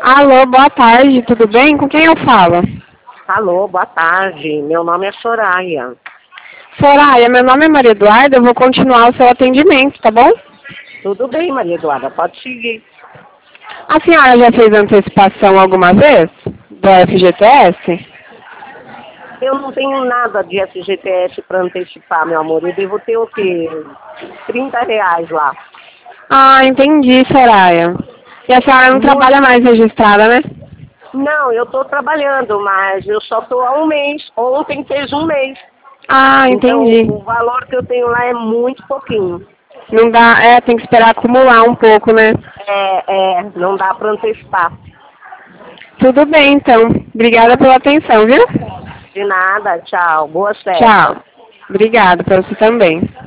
Alô, boa tarde, tudo bem? Com quem eu falo? Alô, boa tarde. Meu nome é Soraya. Soraya, meu nome é Maria Eduarda, eu vou continuar o seu atendimento, tá bom? Tudo bem, Maria Eduarda, pode seguir. A senhora já fez antecipação alguma vez do FGTS? Eu não tenho nada de FGTS para antecipar, meu amor. Eu devo ter o quê? R$ 30 lá. Ah, entendi, Soraya. E a senhora não trabalha Muito. mais registrada, né? Não, eu estou trabalhando, mas eu só estou há um mês. Ontem fez um mês. Ah, Então, entendi. o valor que eu tenho lá é muito pouquinho. Não dá, tem que esperar acumular um pouco, né? Não dá para antecipar. Tudo bem, então. Obrigada pela atenção, viu? De nada, tchau. Boas festas. Tchau. Obrigada, para você também.